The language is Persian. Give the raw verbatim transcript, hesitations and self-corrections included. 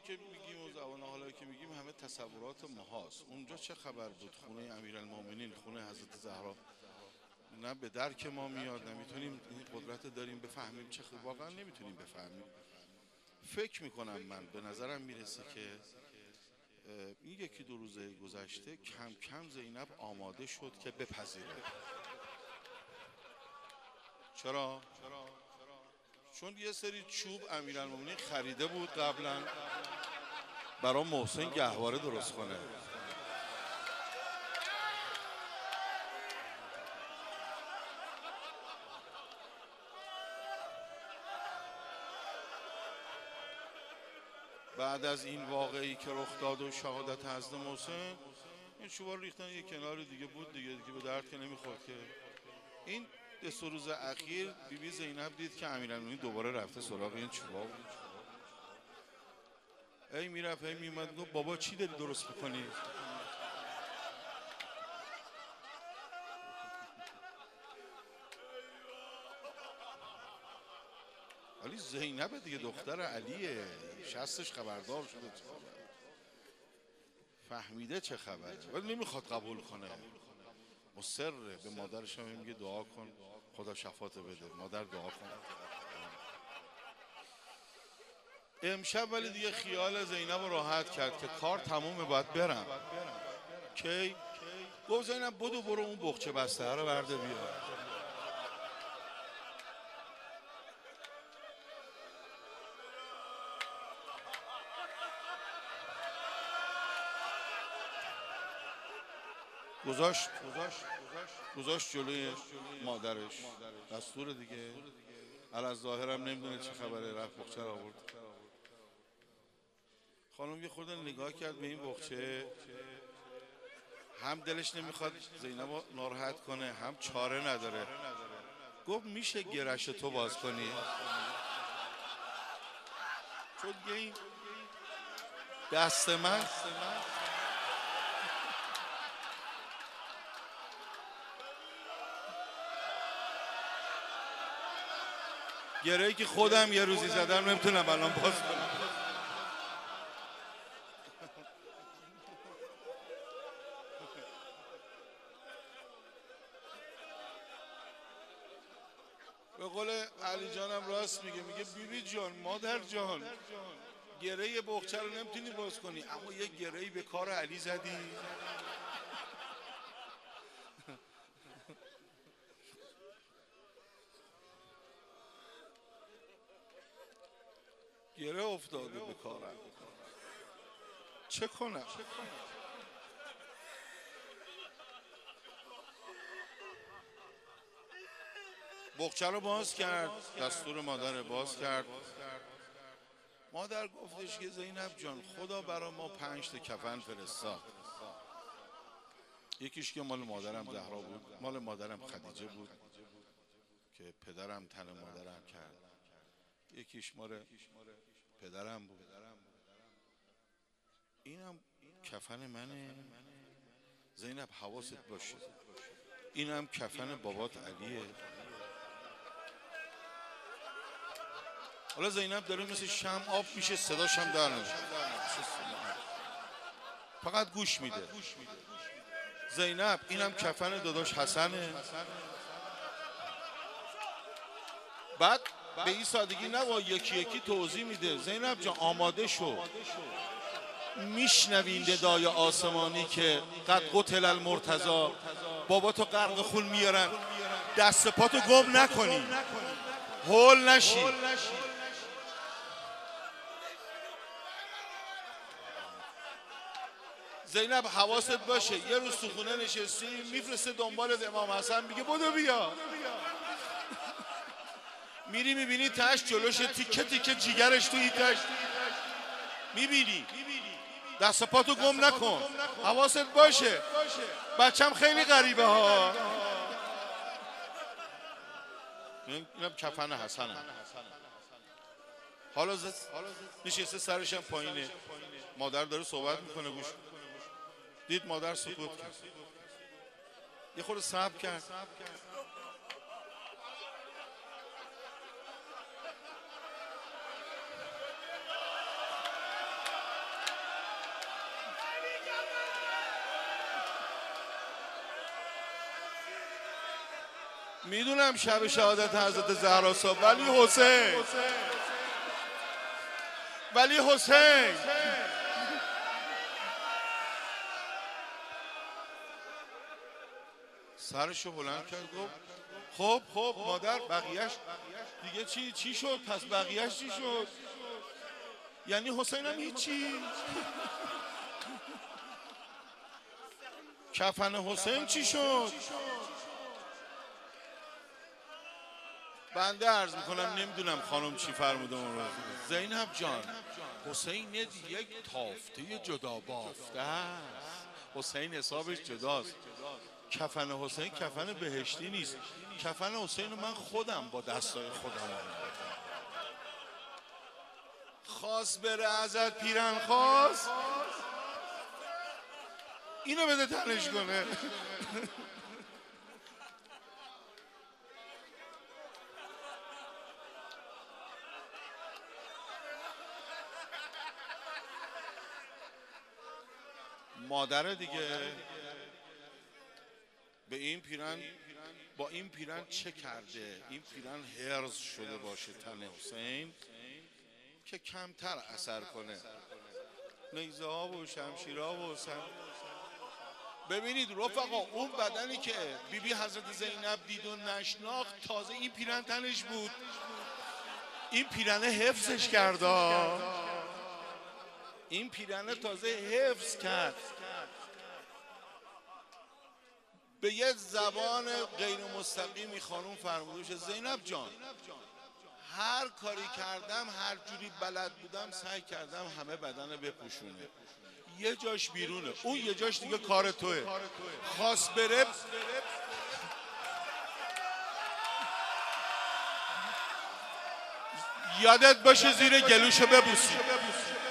که میگیم و زبان حالا که میگیم همه تصورات ماهاست. اونجا چه خبر بود؟ خونه امیرالمومنین، خونه حضرت زهرا، نه به درک ما میاد، نمیتونیم این قدرت داریم بفهمیم چه خبر. واقعا نمیتونیم بفهمیم. فکر میکنم، من به نظرم میرسه که این یکی دو روزه گذشته کم کم زینب آماده شد که بپذیره. چرا؟ چون یه سری چوب امیرالمومنین خریده بود قبلا برای محسن گهواره درست کنه. بعد از این واقعی که رخ داد و شهادت حضرت محسن، این چوبا ریختن یه کنار دیگه بود دیگه دیگه به درد که نمیخورد که. این دو سه روز اخیر بی بی زینب دید که امیرالمومنین دوباره رفته سراغ این چوبا. ای میرفت ای میومد، گفت بابا چی داری درست میکنی؟ ولی زینب دیگه دختر علیه، شستش خبردار شده، فهمیده چه خبره، ولی نمیخواد قبول کنه. مصر به مادرش هم میگه دعا کن خدا شفاعت بده. مادر دعا کن. امشب ولی دیگه خیال زینب رو راحت کرد که کار تمومه باید برم. کی؟ گفت زینب بدو برو اون بخچه بسته رو برده بیار. گذاشت گذاشت گذاشت جلوی مادرش. دستور دیگه. علی ظاهرم نمیدونه چه خبره، رفت بخچه رو آورد. خانم یه خورده نگاه کرد به این بخچه، هم دلش نمیخواد زینب رو ناراحت کنه، هم چاره نداره. گفت میشه گرش تو باز کنی؟ چون این دست من گرهی که خودم یه روزی زدم نمیتونم الان باز کنم. به قول علی جانم راست میگه، میگه بیبی جان، مادر جان، گره بخچه رو نمیتونی باز کنی، اما یه گرهی به کار علی زدی. گره افتاده به کارم، چه کنم؟ بخچه رو باز کرد، دستور مادر باز کرد. مادر گفتش که زینب جان، خدا برا ما پنج تا کفن فرستاد. یکیش که مال مادرم زهرا بود، مال مادرم خدیجه بود که پدرم تن مادرم کرد. یکیش مال پدرم بود، اینم کفن منه. زینب حواست باشه، اینم کفن بابات علیه. حالا زینب داره مثل شمع آب میشه، صداش هم در نمیشه، فقط گوش میده. زینب اینم کفن داداش حسنه. بعد به این سادگی نوا یکی یکی توضیح میده. زینب جان آماده شو، میشنوی ندای آسمانی که قد قتل المرتضی، بابا تو غرق خون میارن، دست پاتو گم نکنی، هول نشی. زینب حواست باشه، یه روز تو خونه نشستی، میفرسته دنبال امام حسن، میگه بدو بیا. میری میبینی تش جلوش تیکه تیکه جیگرش توی تش، میبینی. دست پاتو گم نکن، حواست باشه. بچم خیلی غریبه ها. اینم کفن حسنه. حالا نشسته سرش هم پایینه، مادر داره صحبت میکنه، گوش دید مادر سکوت کرد، یه خورده صبر کرد. میدونم شب شهادت حضرت زهرا صبح، ولی حسین ولی حسین سرشو بلند کرد گفت خب خب مادر بقیهش دیگه چی چی شد؟ پس بقیهش چی شد؟ یعنی حسین هم هیچی؟ کفن حسین چی شد؟ بنده عرض میکنم نمیدونم خانم چی فرموده اون رو. زینب جان، حسین یک تافته جدا بافته است. حسین حسابش جداست. کفن حسین کفن بهشتی نیست. کفن حسین رو من خودم با دستای خودم خواست بره ازت پیرن، خواست اینو بده تنش کنه. مادر دیگه به این پیرن، با این پیرن چه کرده؟ این پیرن هرز شده باشه تن حسین که کمتر اثر کنه. نیزه ها و شمشیر ها و سم. ببینید رفقا، اون بدنی که بی بی حضرت زینب دید و نشناخت، تازه این پیرن تنش بود. این پیرنه حفظش کرد. این پیرنه تازه حفظ کرد. به یه زبان غیر مستقیمی خانوم فرمودوش زینب جان، هر کاری کردم، هر جوری بلد بودم، سعی کردم همه بدن بپوشونه. یه جاش بیرونه، اون یه جاش دیگه کار توه. خواست بره یادت باشه زیر گلوشو ببوسی.